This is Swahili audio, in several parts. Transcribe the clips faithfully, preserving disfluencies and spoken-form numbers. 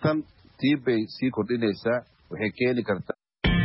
tan tiibay sii kordhinaysaa, waxay keeni kartaa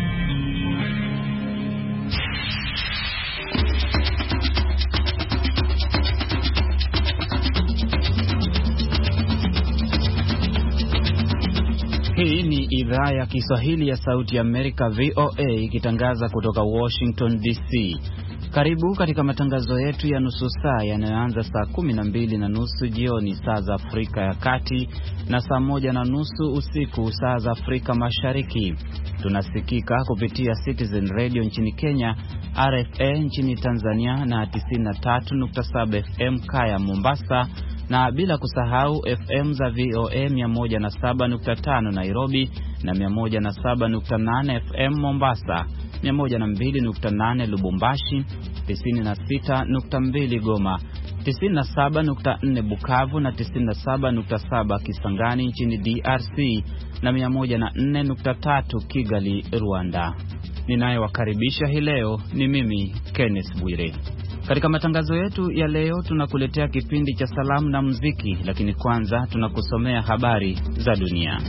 Hii ni idhaa ya Kiswahili ya Sauti ya Amerika V O A ikitangaza kutoka Washington D C. Karibu katika matangazo yetu ya nusu saa yanayoanza saa kumi na mbili na nusu jioni saa za Afrika ya Kati na saa moja na nusu usiku saa za Afrika Mashariki. Tunasikika kupitia Citizen Radio nchini Kenya, R F A nchini Tanzania na tisini na tatu nukta saba F M Kaya Mombasa, na bila kusahau F M za V O A mia moja na saba nukta tano Nairobi na mia moja na saba nukta nane F M Mombasa, mia moja na mbili nukta nane Lubumbashi, tisini na sita nukta mbili Goma, tisini na saba nukta nne Bukavu na tisini na saba nukta saba Kisangani nchini D R C na mia moja na nne nukta tatu Kigali, Rwanda. Ninayewakaribisha hii leo ni mimi Kenneth Bwire. Katika matangazo yetu ya leo tunakuletea kipindi cha salamu na muziki, lakini kwanza tunakusomea habari za dunia.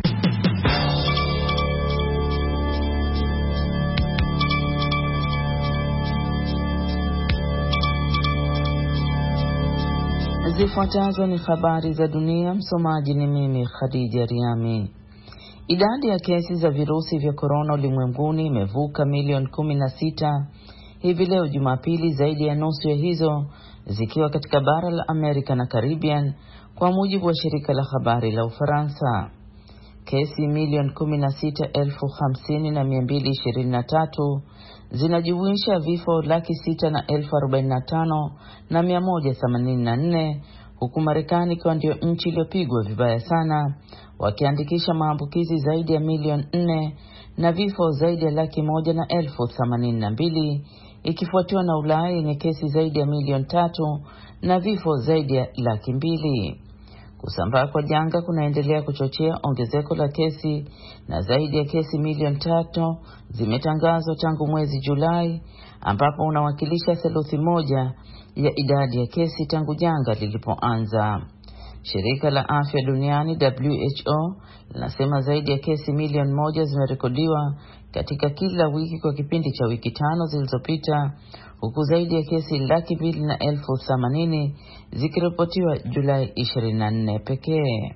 Zifuatazo ni habari za dunia, msomaji ni mimi Khadija Riami. Idadi ya kesi za virusi vya korona ulimwenguni imevuka milioni kumi na sita hivi leo Jumapili, zaidi ya nusu ya hizo zikiwa katika bara la Amerika na Caribbean, kwa mujibu wa shirika la habari la Ufaransa. Kesi milioni kumi na sita elfu hamsini na mia mbili ishirini na tatu zinajumuisha vifo laki sita na elfu arobaini na tano na mia moja themanini na nne, huku Marekani ikiwa ndio nchi iliyopigwa vibaya sana, wakiandikisha maambukizi zaidi ya milioni nne na vifo zaidi ya laki moja na elfu themanini na mbili, ikifuatiwa na Ulaya yenye kesi zaidi ya milioni tatu na vifo zaidi ya laki mbili. Kusambaa kwa janga kunaendelea kuchochea ongezeko la kesi, na zaidi ya kesi milioni tatu zimetangazwa tangu mwezi Julai, ambapo unawakilisha theluthi moja ya idadi ya kesi tangu janga lilipoanza. Shirika la Afya Duniani W H O linasema zaidi ya kesi milioni moja zimerekodiwa katika kila wiki kwa kipindi cha wiki tano zilizopita, huku zaidi ya kesi laki mbili na elfu themanini zikiripotiwa Julai ishirini na nne pekee.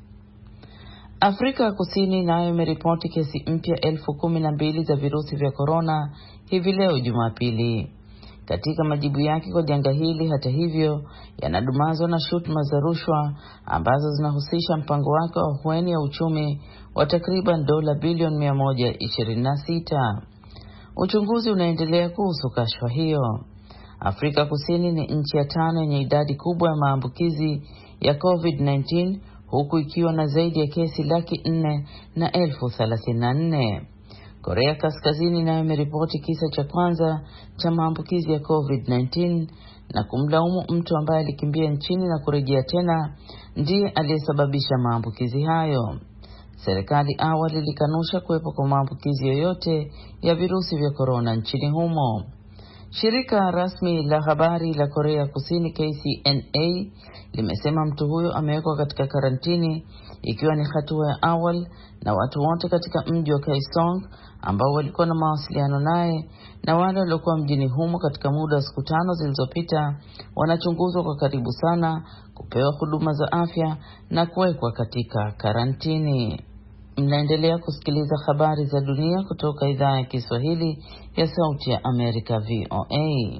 Afrika Kusini nayo imeripoti kesi mpya elfu kumi na mbili za virusi vya korona hivi leo Jumapili. Katika majibu yake kwa janga hili, hata hivyo, yanadumazwa na shutuma za rushwa ambazo zinahusisha mpango wake wa ahueni ya uchumi wa takriban dola bilioni mia moja ishirini na sita. Uchunguzi unaendelea kuhusu kashfa hiyo. Afrika Kusini ni nchi ya tano yenye idadi kubwa ya maambukizi ya COVID kumi na tisa, huku ikiwa na zaidi ya kesi laki nne na elfu thelathini na nne. Korea Kaskazini nayo imeripoti kisa cha kwanza cha maambukizi ya COVID kumi na tisa na kumlaumu mtu ambaye alikimbia nchini na kurejea tena ndiye aliyesababisha maambukizi hayo. Serikali awali ilikanusha kuwepo kwa maambukizi yoyote ya virusi vya korona nchini humo. Shirika rasmi la habari la Korea Kusini K C N A limesema mtu huyo amewekwa katika karantini, ikiwa ni hatua ya awali, na watu wote katika mji wa Kaesong ambao walikuwa na mawasiliano naye na wale waliokuwa mjini humo katika muda wa siku tano zilizopita wanachunguzwa kwa karibu sana, kupewa huduma za afya na kuwekwa katika karantini. Mnaendelea kusikiliza habari za dunia kutoka idhaa ya Kiswahili ya Sauti ya Amerika V O A.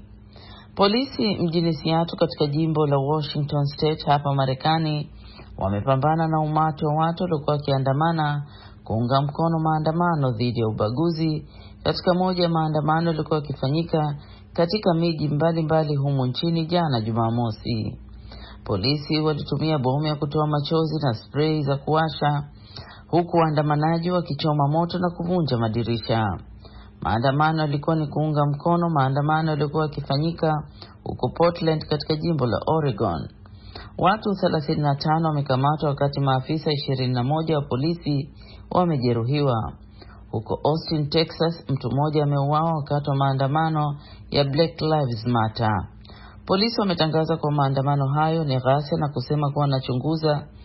Polisi mjini Seattle katika jimbo la Washington State hapa Marekani wamepambana na umati wa watu waliokuwa wakiandamana kuunga mkono maandamano dhidi ya ubaguzi katika moja ya maandamano yaliokuwa yakifanyika katika miji mbalimbali humu nchini jana Jumamosi. Polisi walitumia bomu ya kutoa machozi na spray za kuwasha, huku waandamanaji wakichoma moto na kuvunja madirisha. Maandamano yalikuwa ni kuunga mkono maandamano yaliokuwa yakifanyika huko Portland katika jimbo la Oregon. Watu thelathini na tano wamekamatwa wakati maafisa ishirini na moja wa polisi wamejeruhiwa. Huko Austin, Texas, mtu mmoja ameuawa wakati wa maandamano ya Black Lives Matter. Polisi wametangaza kwa maandamano hayo ni ghasia na kusema kuwa wanachunguza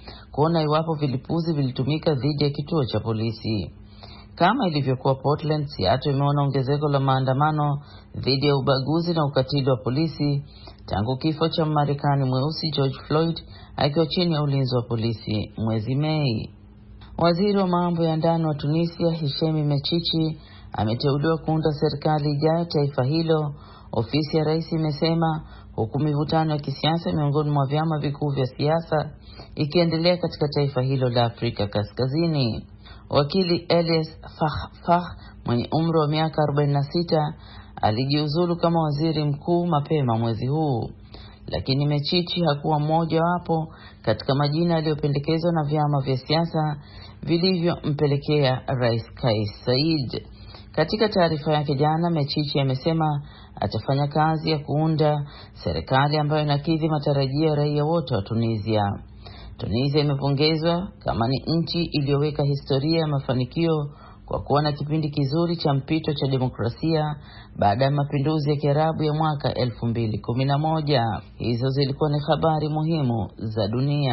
kuona iwapo vilipuzi vilitumika dhidi ya kituo cha polisi. Kama ilivyokuwa Portland, Seattle imeona ongezeko la maandamano dhidi ya ubaguzi na ukatili wa polisi tangu kifo cha Marekani mweusi George Floyd akiwa chini ya ulinzi wa polisi mwezi Mei. Waziri wa mambo ya ndani wa Tunisia Hishemi Mechichi ameteuliwa kuunda serikali ijayo taifa hilo, ofisi ya rais imesema, huku mivutano ya kisiasa miongoni mwa vyama vikuu vya siasa ikiendelea katika taifa hilo la Afrika Kaskazini. Wakili Elias Fakhfakh mwenye umri wa miaka arobaini na sita alijiuzulu kama waziri mkuu mapema mwezi huu, lakini Mechichi hakuwa mmoja wapo katika majina yaliyopendekezwa na vyama vya siasa vilivyompelekea Rais Kais Saied. Katika taarifa yake jana, Mechichi amesema atafanya kazi ya kuunda serikali ambayo inakidhi matarajio ya raia wote wa Tunisia. Tunisia imepongezwa kama ni nchi iliyoweka historia ya mafanikio kwa kuwa na kipindi kizuri cha mpito cha demokrasia baada ya mapinduzi ya Kiarabu ya mwaka elfu mbili kumi na moja. Hizo zilikuwa ni habari muhimu za dunia.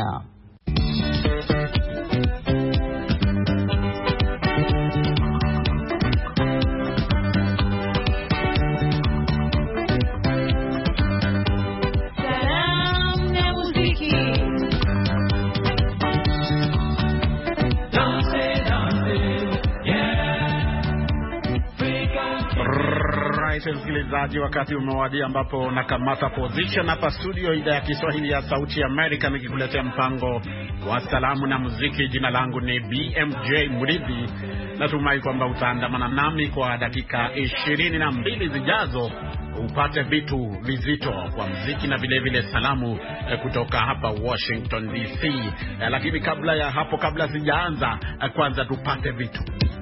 Msikilizaji, wakati umewadia ambapo nakamata position hapa studio idhaa ya Kiswahili ya Sauti ya Amerika nikikuletea mpango wa salamu na muziki. Jina langu ni B M J Mridhi. Natumai kwamba utaandamana nami kwa dakika ishirini na mbili zijazo upate vitu vizito kwa muziki na vile vile salamu kutoka hapa Washington D C. Lakini kabla ya hapo, kabla sijaanza, kwanza tupate vitu.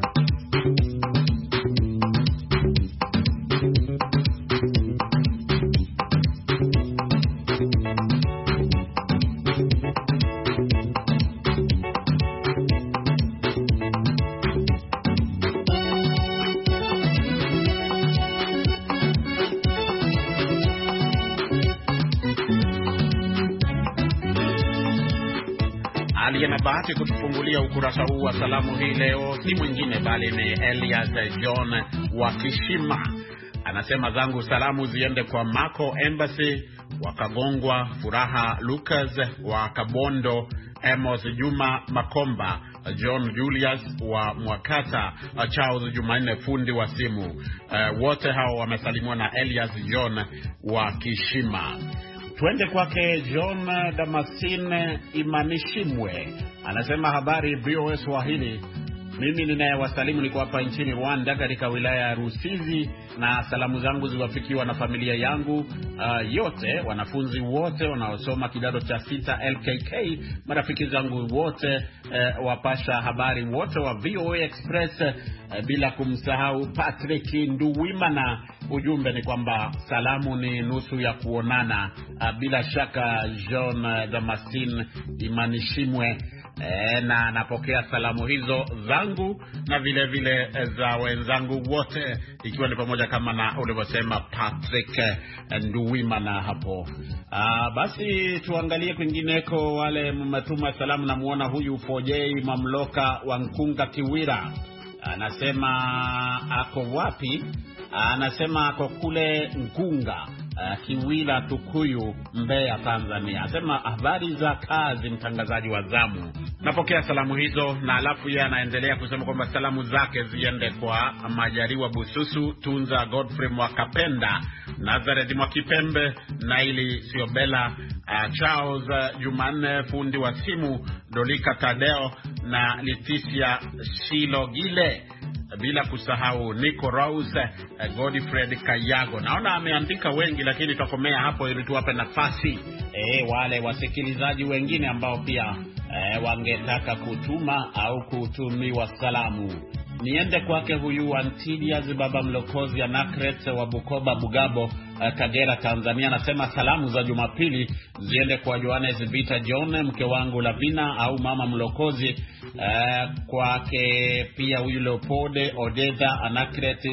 Aliyena bahati kutufungulia ukurasa huu wa salamu hii leo si mwingine bali ni Elias John wa Kishima. Anasema zangu salamu ziende kwa Marco Embassy wa Kagongwa, Furaha Lucas wa Kabondo, Amos Juma Makomba, John Julius wa Mwakata, Charles Jumanne fundi wa simu. Uh, wote hao wamesalimiwa na Elias John wa Kishima. Twende kwake John Damascene Imanishimwe. Anasema habari B O S Swahili. Mimi ninayewasalimu niko hapa nchini Rwanda katika wilaya ya Rusizi, na salamu zangu ziwafikiwa na familia yangu uh, yote, wanafunzi wote wanaosoma kidato cha sita L K K, marafiki zangu wote uh, wapasha habari wote wa V O A Express, uh, bila kumsahau Patrick Nduwimana. Ujumbe ni kwamba salamu ni nusu ya kuonana. Uh, bila shaka John Damascene Imanishimwe E, na napokea salamu hizo zangu na vile vile za wenzangu wote, ikiwa ni pamoja kama na ulivyosema Patrick Nduwimana hapo. Aa, basi tuangalie kwingineko. Wale mmetuma salamu, na muona huyu Fojei Mamloka wa Nkunga Kiwira. Anasema ako wapi? Anasema ako kule Nkunga Uh, Kiwila Tukuyu, Mbeya, Tanzania. Anasema habari za kazi mtangazaji wa zamu. Napokea salamu hizo, na alafu yeye anaendelea kusema kwamba salamu zake ziende kwa Majariwa Bususu, Tunza Godfrey Mwakapenda, Nazareth Mwakipembe, Naili Siobela, uh, Charles uh, Jumanne fundi wa simu, Dolika Tadeo na Leticia Shilogile, bila kusahau Nico Rose, uh, Godfred Kayago. Naona ameandika wengi, lakini tutakomea hapo ili tuwape nafasi eh wale wasikilizaji wengine ambao pia eh, wangetaka kutuma au kutumiwa salamu. Niende kwake huyu Antidias Baba Mlokozi ya Nakret wa Bukoba Bugabo, uh, Kagera, Tanzania. Anasema salamu za Jumapili ziende kwa Johannes Vita John, mke wangu Lavina au Mama Mlokozi, uh, kwake pia huyu Leopolde Odeda Anakret,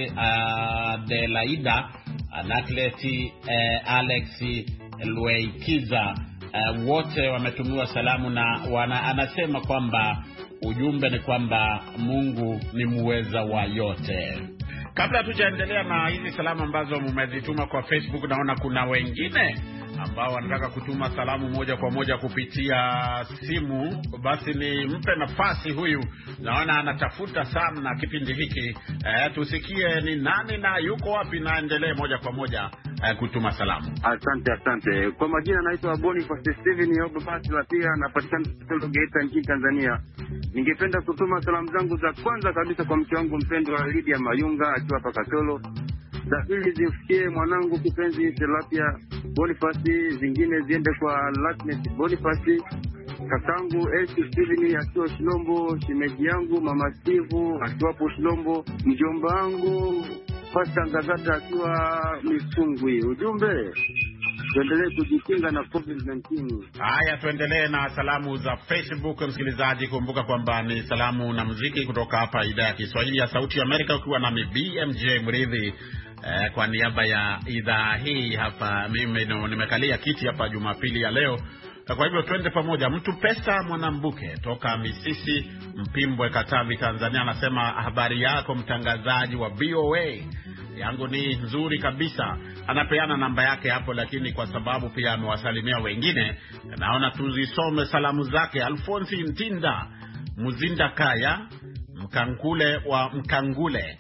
uh, Delaida Anaklet, uh, Alex Lueikiza, uh, wote wametumiwa salamu na wana, anasema kwamba ujumbe ni kwamba Mungu ni muweza wa yote. Kabla tujaendelea na hizi salamu ambazo mmezituma kwa Facebook, naona kuna wengine ambao wanataka kutuma salamu moja kwa moja kupitia simu. Basi ni mpe nafasi huyu, naona anatafuta sana kipindi hiki. Eh, tusikie ni nani na yuko wapi, na endelee moja kwa moja eh, kutuma salamu. Asante, asante. Kwa majina naitwa Boniface Steven Yobo, basi la pia napatikana Katolo Geita nchini Tanzania. Ningependa kutuma salamu zangu za kwanza kabisa kwa mke wangu mpendwa Lydia Mayunga akiwa hapa Katolo. Za pili zimfikie mwanangu kipenzi Selapia Boniface, zingine ziende kwa Latnet Boniface, kakangu Esi Steven akiwa Shilombo, shimeji yangu Mama Steve akiwa Shilombo, mjomba wangu Pastor Ngazata akiwa Misungwi. Ujumbe, tuendelee kujikinga na covid nineteen. Haya, tuendelee na salamu za Facebook. Msikilizaji, kumbuka kwamba ni salamu na muziki kutoka hapa idhaa ya Kiswahili ya Sauti ya Amerika, ukiwa na B M J Mridhi. Eh, kwa niaba ya idhaa hii hapa, mimi no, nimekalia kiti hapa Jumapili ya leo. Kwa hivyo twende pamoja. Mtu Pesa Mwanambuke toka Misisi Mpimbwe, Katavi, Tanzania, anasema habari yako mtangazaji wa V O A. Yangu ni nzuri kabisa. Anapeana namba yake hapo, lakini kwa sababu pia amewasalimia wengine, naona tuzisome salamu zake. Alfonsi Ntinda Muzinda Kaya Mkankule wa Mkangule,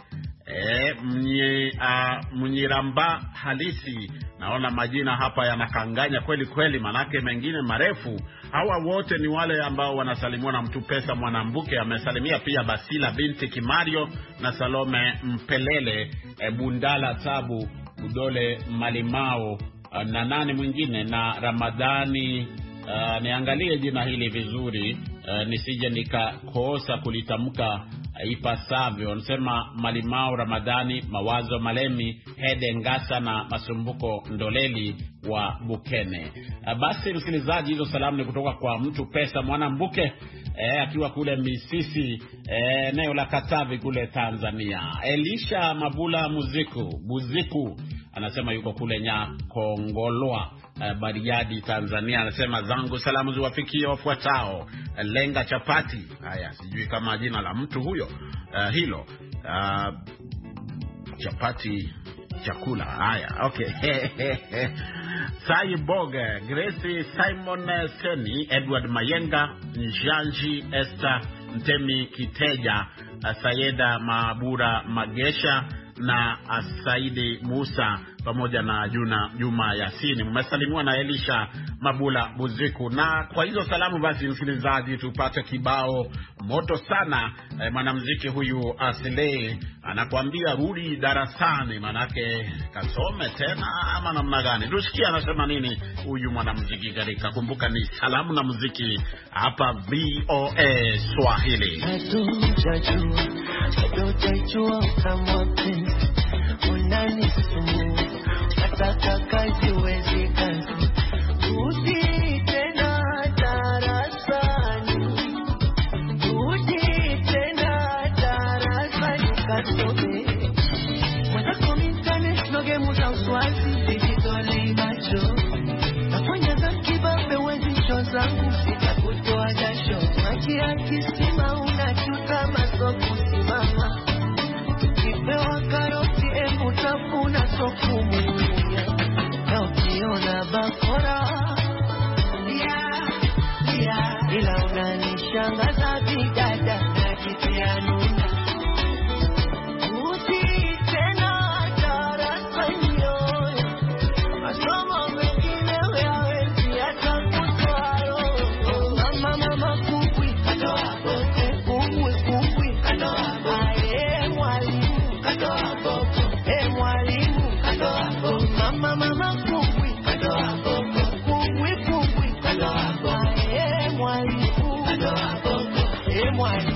E, mnyi, uh, Mnyiramba halisi. Naona majina hapa yanakanganya kweli kweli, manake mengine marefu. Hawa wote ni wale ambao wanasalimiwa na Mtu Pesa Mwanambuke. Amesalimia pia Basila binti Kimario na Salome Mpelele, e, Bundala Tabu Udole Malimao, uh, na nani mwingine, na Ramadhani. Uh, niangalie jina hili vizuri, uh, nisije nikakosa kulitamka ipasavyo. Nasema Malimao Ramadhani, Mawazo Malemi, Hede Ngasa na Masumbuko Ndoleli wa Bukene. Basi msikilizaji, hizo salamu ni kutoka kwa Mtu Pesa Mwanambuke, eh, akiwa kule Misisi, eh, eneo la Katavi kule Tanzania. Elisha Mabula Muziku Buziku anasema yuko kule Nyakongolwa, uh, Bariadi, Tanzania. Anasema zangu salamu ziwafikie wafuatao: Lenga Chapati. Haya, sijui kama jina la mtu huyo, uh, hilo uh, chapati chakula. Haya, okay. Sai Boge, Grace Simon Seni, Edward Mayenga, Njanji Esther Mtemi Kiteja, Sayeda Mabura Magesha na Saidi Musa pamoja na Juna Juma Yasini. Mmesalimiwa na Elisha Mabula Buziku. Na kwa hizo salamu basi msikilizaji, tupate kibao moto sana. E, mwanamuziki huyu Asley anakuambia rudi darasani, manake kasome tena ama namna gani? Tusikie anasema nini huyu mwanamuziki katika Kumbuka ni Salamu na Muziki hapa V O A Swahili. Nataka kazi uwezi kazi, rudi tena darasani, rudi tena darasani kasome. Mwenzako mintane sinoge muda uswazi, dijitole macho nafanya za kibabe wezi cho zangu, sitakutoa jasho. Maji ya kisima unachuta masoku simama, kipewa karoti emu tafuna soku mwenye, na ukiona bakora yeah, yeah. Ila unanishangaza bidada na kitia nuna, rudi tena darasani yoyo, masomo mengine uyawezi hata kutoayo. Mama mama kubwi kadoa bote, kubwi kubwi kadoa ae mwalimu kadoa bote, e mwalimu kadoa bote. Mama mama kubwi kadoa bote, kubwi kubwi kadoa bote, e mwalimu kadoa bote, e mwalimu.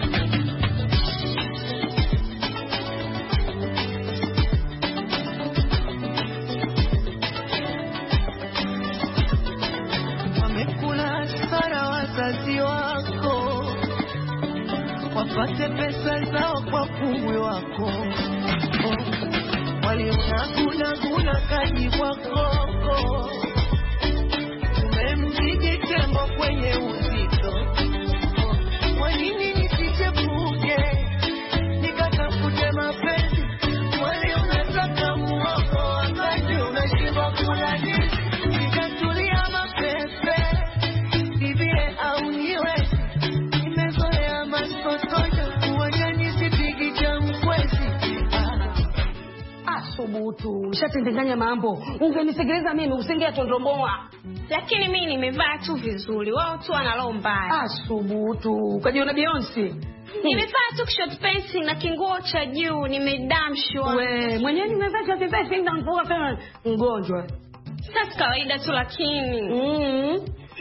Wamekula sana wazazi wako, wapate pesa zao kwa kubwi wako. Waliona guna guna kaji kwa koko, umem Nijitembo kwenye uzito. Kwa nini nisichepuke? Nikatafute mapenzi. Wale unataka muoko wakati unashiba kula ndizi. Nikatulia mapepe. Bibie au niwe. Nimezoea masotoja. Kuwaja nisipigi cha mkwezi. Asubutu, ushatendenganya mambo. Ungenisegeleza mimi usingea tondomboa. Lakini mimi nimevaa tu vizuri. Wao tu wana roho mbaya. Asubutu, kajiona Beyonce. Nimevaa tu short pants na kinguo cha juu, nimedamshwa. We, mwenyewe nimevaa short pants ndio mvua tena mgonjwa. Sasa kawaida tu lakini. Mhm.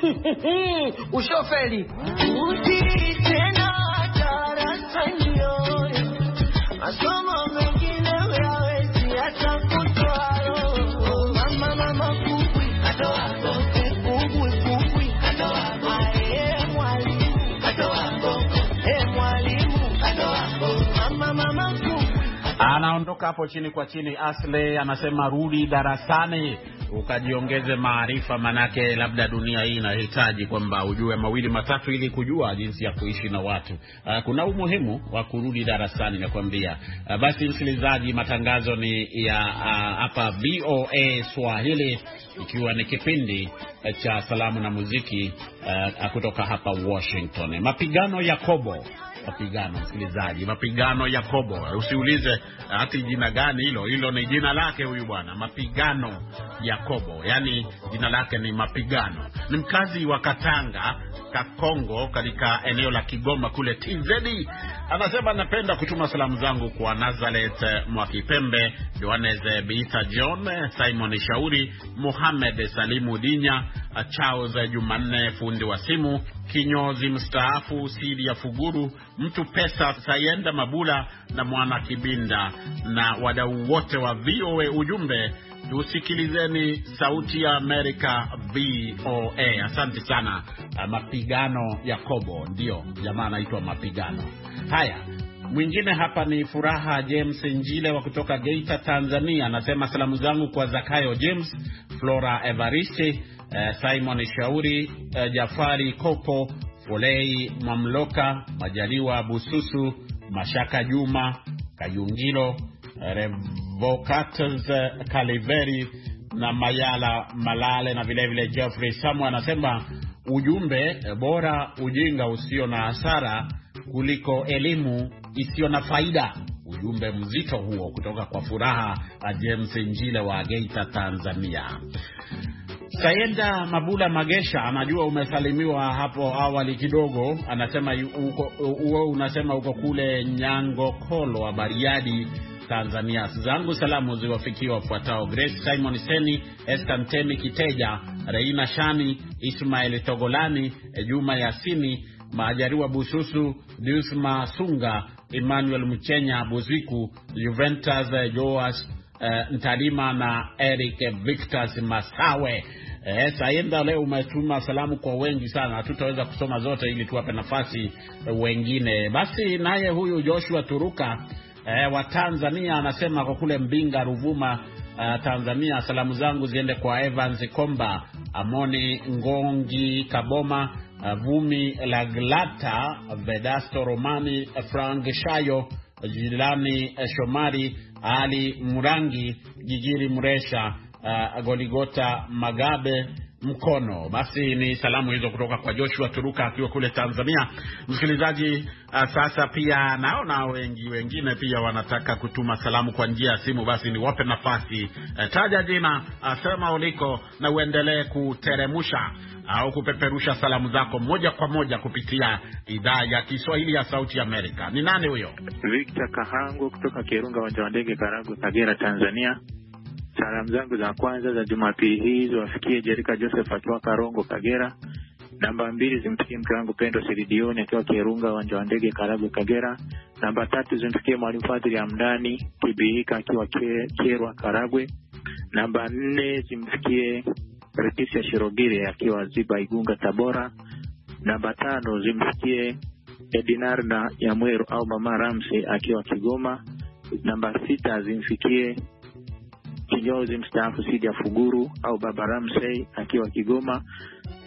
Ushofeli. Uti tena darasani yoyo. Masomo mengine hayawezi hata kutwalo. Mama mama kubwi katoa kubwi kubwi katoa aye mwalimu katoa eh mwalimu katoa mama mama kubwi. Anaondoka hapo chini kwa chini. Asle anasema rudi darasani ukajiongeze maarifa, manake labda dunia hii inahitaji kwamba ujue mawili matatu ili kujua jinsi ya kuishi na watu. Uh, kuna umuhimu wa kurudi darasani nakwambia. Uh, basi msikilizaji, matangazo ni ya uh, hapa V O A Swahili, ikiwa ni kipindi uh, cha salamu na muziki uh, kutoka hapa Washington. Mapigano ya Kobo. Mapigano msikilizaji, mapigano ya Kobo. Usiulize ati jina gani hilo, hilo ni jina lake huyu bwana. Mapigano ya Kobo, yani jina lake ni Mapigano. Ni mkazi wa Katanga, Kakongo, katika eneo la Kigoma kule T Z. Anasema napenda kutuma salamu zangu kwa Nazareth Mwakipembe, Johannes Beita John, Simon Shauri, Mohamed Salimu Dinya, Charles Jumanne fundi wa simu, kinyozi mstaafu Sidi ya Fuguru, mtu pesa Sayenda Mabula na Mwana Kibinda na wadau wote wa V O A. Ujumbe, tusikilizeni sauti ya Amerika V O A. Asante sana. Mapigano ya Kobo, ndio jamaa anaitwa Mapigano. Haya, mwingine hapa ni Furaha James Njile wa kutoka Geita, Tanzania. Anasema salamu zangu kwa Zakayo James, Flora Evaristi, eh, Simon Shauri, eh, Jafari Kopo, Folei Mamloka, Majaliwa Bususu, Mashaka Juma, Kayungilo, Revocatus Kaliveri na Mayala Malale na vile vile Jeffrey Samu. Anasema ujumbe, bora ujinga usio na hasara kuliko elimu isiyo na faida. Ujumbe mzito huo kutoka kwa Furaha James Njile wa Geita, Tanzania. Sayenda Mabula Magesha, anajua umesalimiwa hapo awali kidogo. Anasema uko uo unasema uko kule Nyango Kolo wa Bariadi, Tanzania. Zangu salamu ziwafikie wafuatao: Grace Simon Seni, Estantemi Kiteja, Reina Shani, Ismail Togolani, Juma Yasini, Majariwa Bususu, Dusma Sunga, Emmanuel Mchenya Buziku, Juventus Joas uh, Ntalima na Eric Victor Masawe. Eh, Sayenda, leo umetuma salamu kwa wengi sana, hatutaweza kusoma zote ili tuwape nafasi uh, wengine. Basi naye huyu Joshua Turuka eh, wa Tanzania anasema kwa kule Mbinga Ruvuma, uh, Tanzania, salamu zangu ziende kwa Evans Komba, Amoni Ngongi Kaboma, uh, Vumi Laglata, Vedasto Romani, Frank Shayo, Jilani Shomari, Ali Murangi, Gigiri Mresha, uh, Goligota Magabe Mkono. Basi ni salamu hizo kutoka kwa Joshua Turuka akiwa kule Tanzania. Msikilizaji, uh, sasa pia naona wengi wengine pia wanataka kutuma salamu kwa njia ya simu. Basi ni wape nafasi. Uh, taja jina, uh, sema uliko na uendelee kuteremusha au kupeperusha salamu zako moja kwa moja kupitia idhaa ya Kiswahili ya Sauti ya Amerika. Ni nani huyo? Victor Kahango kutoka Kirunga, uwanja wa ndege Karagwe, Kagera, Tanzania. Salamu zangu za kwanza za Jumapili hii ziwafikie Jerika Joseph akiwa Karongo, Kagera. Namba mbili zimfikie mke wangu Pendo Siridioni akiwa Kirunga, uwanja wa ndege Karagwe, Kagera. Namba tatu zimfikie Mwalimu Fadhili Amdani Kibihika akiwa Kerwa, Karagwe. Namba nne zimfikie Rekisia Shirogire akiwa Ziba, Igunga, Tabora. Namba tano zimfikie Edinarda Yamweru au Mama Ramsey akiwa Kigoma. Namba sita zimfikie Kinyozi mstaafu Sidi ya Fuguru au Baba Ramsey akiwa Kigoma.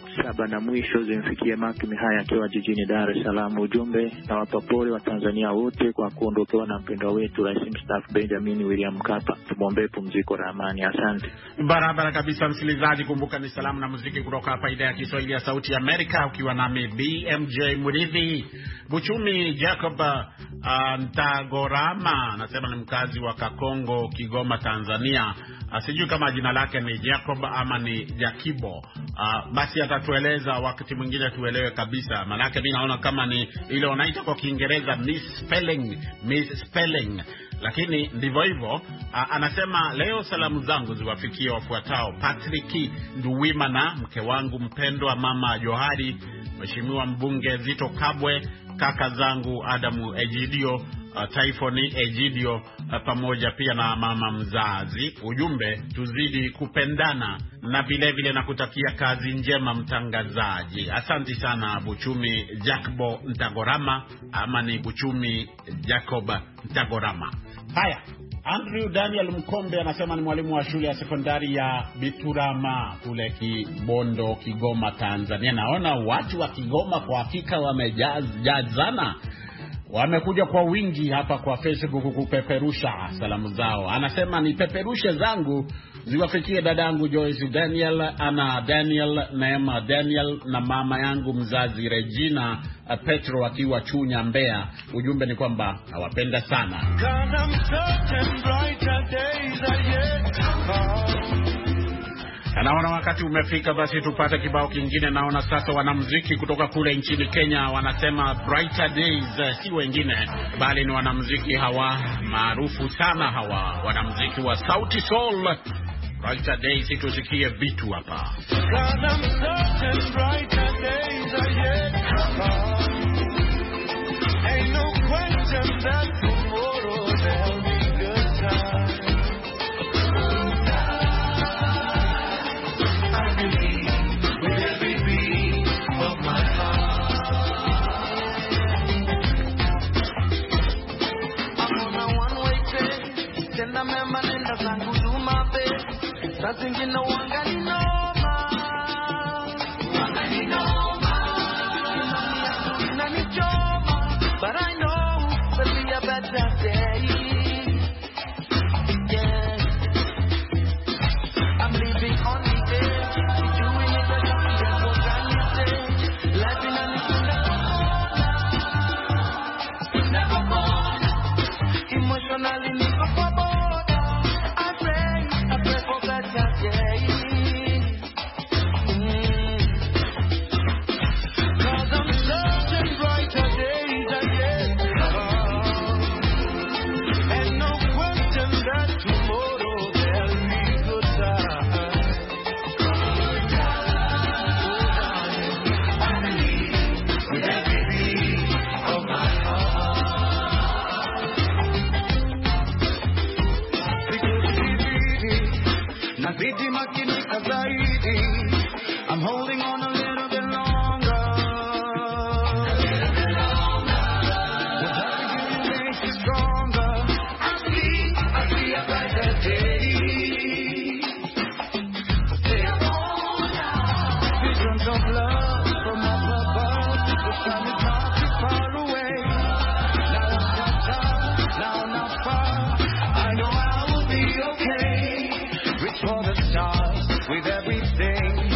saba na mwisho zimfikie Mark Mihaya akiwa jijini Dar es Salaam. Ujumbe na wapapori wa Tanzania wote kwa kuondokewa na mpendwa wetu Rais Mstaafu Benjamin William Mkapa. Tumwombee pumziko la amani. Asante. Barabara kabisa msikilizaji, kumbuka ni salamu na muziki kutoka hapa idhaa ya Kiswahili ya Sauti ya Amerika, ukiwa nami B M J Muridhi. Buchumi Jacob uh, Ntagorama anasema ni mkazi wa Kakongo, Kigoma, Tanzania. Sijui kama jina lake ni Jacob ama ni Jakibo. Uh, basi atatueleza wakati mwingine tuelewe kabisa. Manake mimi naona kama ni ile wanaita kwa Kiingereza misspelling, misspelling. Lakini ndivyo hivyo. Uh, anasema leo salamu zangu ziwafikie wafuatao: Patrick Nduwimana, mke wangu mpendwa mama Johari, Mheshimiwa mbunge Zito Kabwe, kaka zangu Adamu Ejidio, uh, Typhoni Ejidio, uh, pamoja pia na mama mzazi. Ujumbe, tuzidi kupendana na vile vile na kutakia kazi njema mtangazaji. Asante sana Buchumi Jacobo Ntagorama, ama ni Buchumi Jacob Ntagorama. Haya, Andrew Daniel Mkombe anasema ni mwalimu wa shule ya sekondari ya Biturama kule Kibondo, Kigoma, Tanzania. Naona watu wa Kigoma kwa hakika wamejazana. Wamekuja kwa wingi hapa kwa Facebook kupeperusha salamu zao. Anasema ni peperushe zangu ziwafikie dadangu Joyce Daniel, Ana Daniel, Neema Daniel na mama yangu mzazi Regina Petro akiwa Chunya, Mbeya. Ujumbe ni kwamba nawapenda sana. Naona wakati umefika basi tupate kibao kingine. Naona sasa wanamuziki kutoka kule nchini Kenya wanasema Brighter Days, si wengine bali ni wanamuziki hawa maarufu sana, hawa wanamuziki wa Sauti Sol. Brighter Days, tusikie vitu hapa. Ain't no question that tomorrow there'll be good times. I believe with every beat of my heart. I'm on a one-way train, tena mema nenda zangu Dumape. Saa zingine wangani noma, wangani noma, inanichoma, but I know there'll be a better day. Yeah, I'm living on the edge, doing it as easy as what can you say? Life in a little never born, emotionally never born. I pray, I pray for better days. Mm. Cause I'm searching brighter days ahead. Oh. And no question that tomorrow there'll be good times. I believe with every beat of my heart. Nazidi makinika zaidi. I'm holding on a little bit longer. A little bit longer. The dark makes you stronger. I see, I see a brighter day. Visions of love from up above. The sun is not too far away. Now I'm not far, now not far. I know I will be okay. Reach for the stars with everything.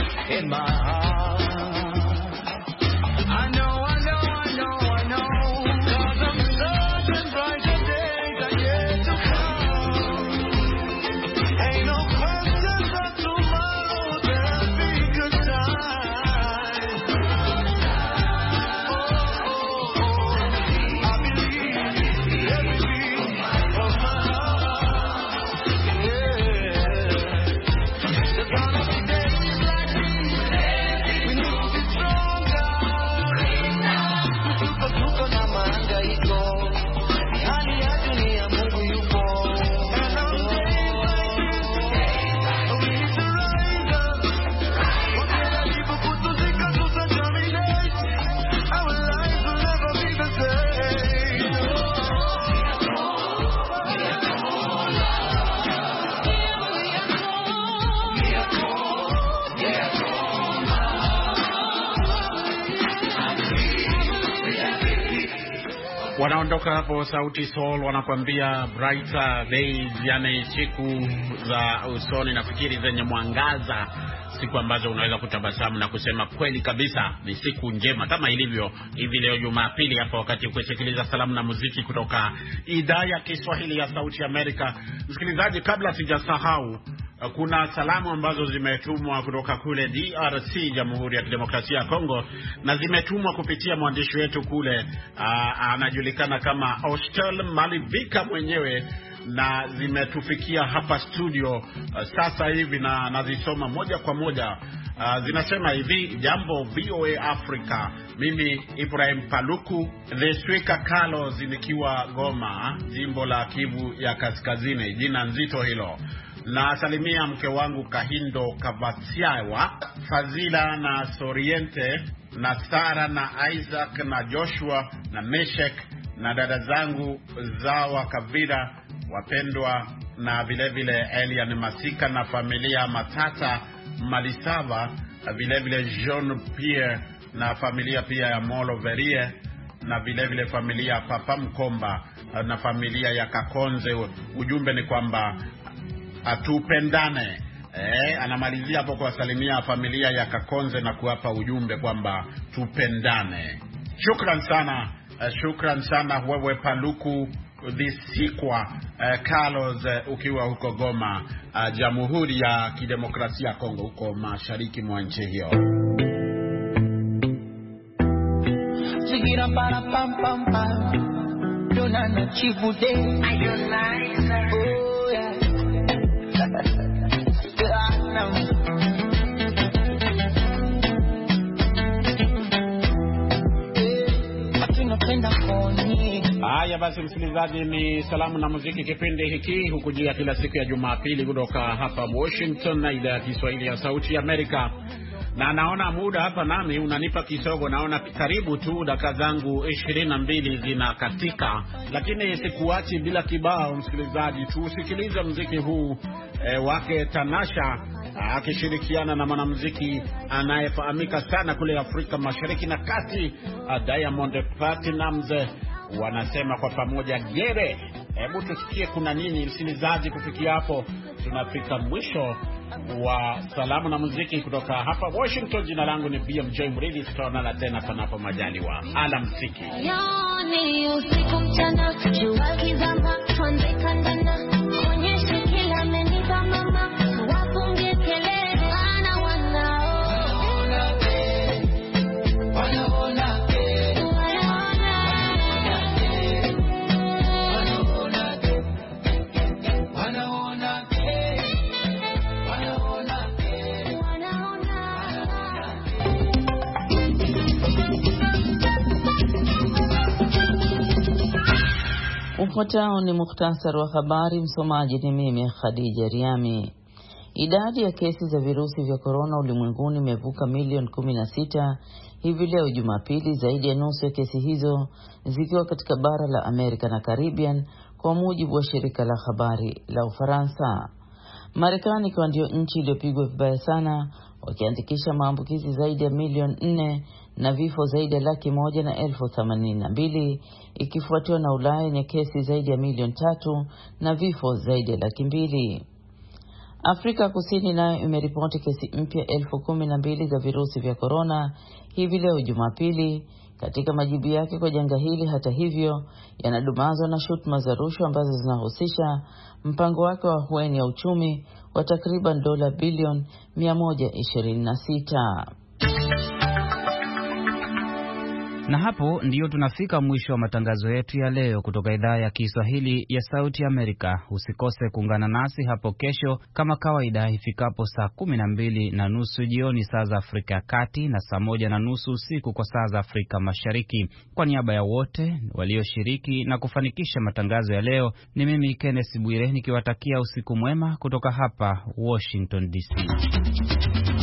wanaondoka hapo Sauti Sol wanakuambia brighter days, yani siku za usoni nafikiri zenye mwangaza, siku ambazo unaweza kutabasamu na kusema kweli kabisa ni siku njema, kama ilivyo hivi leo Jumapili hapa, wakati kusikiliza salamu na muziki kutoka idhaa ya Kiswahili ya Sauti Amerika. Msikilizaji, kabla sijasahau, kuna salamu ambazo zimetumwa kutoka kule D R C, Jamhuri ya Kidemokrasia ya Kongo, na zimetumwa kupitia mwandishi wetu kule, anajulikana kama Austel Malivika mwenyewe, na zimetufikia hapa studio uh, sasa hivi, na nazisoma moja kwa moja. Uh, zinasema hivi: jambo V O A Africa, mimi Ibrahim Paluku the Swika Carlos, nikiwa Goma, jimbo la Kivu ya Kaskazini, jina nzito hilo. Na salimia mke wangu Kahindo Kavasiawa, Fazila na Soriente na Sara na Isaac na Joshua na Meshek na dada zangu Zawa Kavira wapendwa, na vile vile Elian Masika na familia Matata Malisava, vile vile Jean Pierre na familia pia ya Molo Verie, na vile vile familia Papa Mkomba na familia ya Kakonze. Ujumbe ni kwamba atupendane. Eh, anamalizia hapo kwa salimia familia ya Kakonze na kuwapa ujumbe kwamba tupendane. Shukran sana, uh, shukran sana wewe Paluku Dhisikwa uh, Carlos, uh, ukiwa huko Goma, uh, Jamhuri ya Kidemokrasia ya Kongo, huko mashariki mwa nchi hiyo. Sigira para pam pam pam, Donana Chibude, Ayonaiza, oh yeah. Haya basi, msikilizaji, ni salamu na muziki, kipindi hiki hukujia kila siku ya Jumapili kutoka hapa Washington na idhaa ya Kiswahili ya Sauti ya Amerika. Na naona muda hapa nami unanipa kisogo, naona karibu tu dakika zangu ishirini na mbili zinakatika, lakini sikuachi bila kibao. Msikilizaji, tusikilize muziki huu e, wake Tanasha akishirikiana na mwanamuziki anayefahamika sana kule Afrika Mashariki na Kati, Diamond Platnumz. Wanasema kwa pamoja Gere. Hebu tusikie kuna nini, msikilizaji. Kufikia hapo tunafika mwisho wa salamu na muziki kutoka hapa Washington. Jina langu ni B M J Mridhi, tutaonana tena panapo majaliwa. Alamsiki. Yoni usiku mchana, jua kizama, tuanze kandana, onyesha kila menipa mama, wapunge kelele, wana wanao wanaona Ufuatao ni mukhtasari wa habari. Msomaji ni mimi Khadija Riami. Idadi ya kesi za virusi vya korona ulimwenguni imevuka milioni kumi na sita hivi leo Jumapili, zaidi ya nusu ya kesi hizo zikiwa katika bara la Amerika na Caribbean, kwa mujibu wa shirika la habari la Ufaransa. Marekani ikiwa ndio nchi iliyopigwa vibaya sana, wakiandikisha maambukizi zaidi ya milioni nne na vifo zaidi ya laki moja na elfu themanini na mbili, ikifuatiwa na Ulaya yenye kesi zaidi ya milioni tatu na vifo zaidi ya laki mbili. Afrika Kusini nayo imeripoti kesi mpya elfu kumi na mbili za virusi vya korona hivi leo Jumapili. Katika majibu yake kwa janga hili, hata hivyo, yanadumazwa na shutuma za rushwa ambazo zinahusisha mpango wake wa hueni ya uchumi wa takriban dola bilioni mia moja ishirini na sita. Na hapo ndiyo tunafika mwisho wa matangazo yetu ya leo kutoka idhaa ya Kiswahili ya Sauti Amerika. Usikose kuungana nasi hapo kesho kama kawaida ifikapo saa kumi na mbili na nusu jioni saa za Afrika ya Kati na saa moja na nusu usiku kwa saa za Afrika Mashariki. Kwa niaba ya wote walioshiriki na kufanikisha matangazo ya leo, ni mimi Kenneth Bwire nikiwatakia usiku mwema kutoka hapa Washington D C.